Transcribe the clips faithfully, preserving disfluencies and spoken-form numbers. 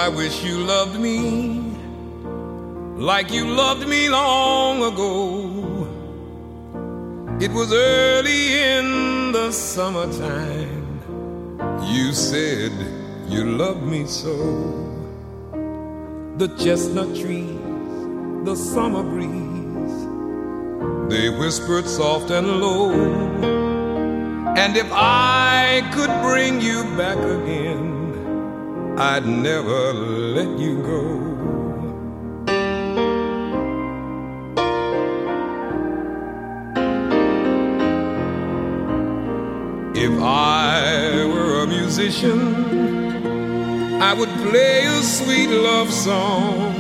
I wish you loved me like you loved me long ago. It was early in the summertime. You said you loved me so. The chestnut trees, the summer breeze, they whispered soft and low. And if I could bring you back again, I'd never let you go. If I were a musician, I would play a sweet love song,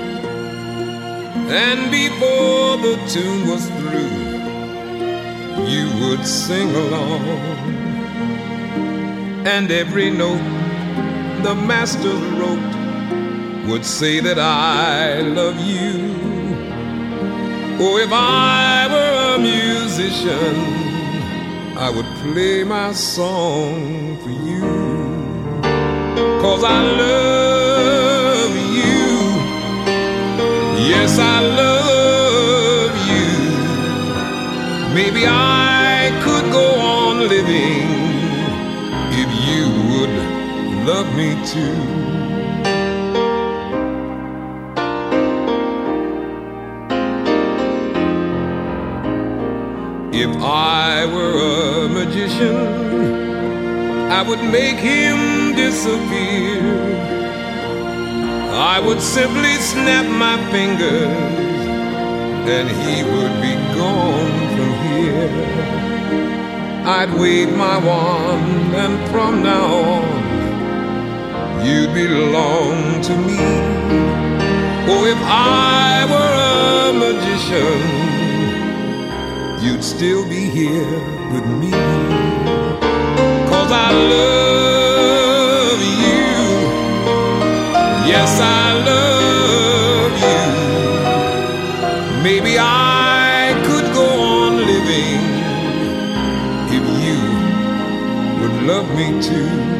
and before the tune was through, you would sing along. And every note the master wrote would say that I love you. Oh, if I were a musician, I would play my song for you. 'Cause I love you. Yes, I love you. Maybe I could go on living if you would love me too. If I were a magician, I would make him disappear. I would simply snap my fingers and he would be gone from here. I'd wave my wand and from now on you'd belong to me. Oh, if I were a magician, you'd still be here with me. 'Cause I love you. Yes, I love you. Maybe I could go on living if you would love me too.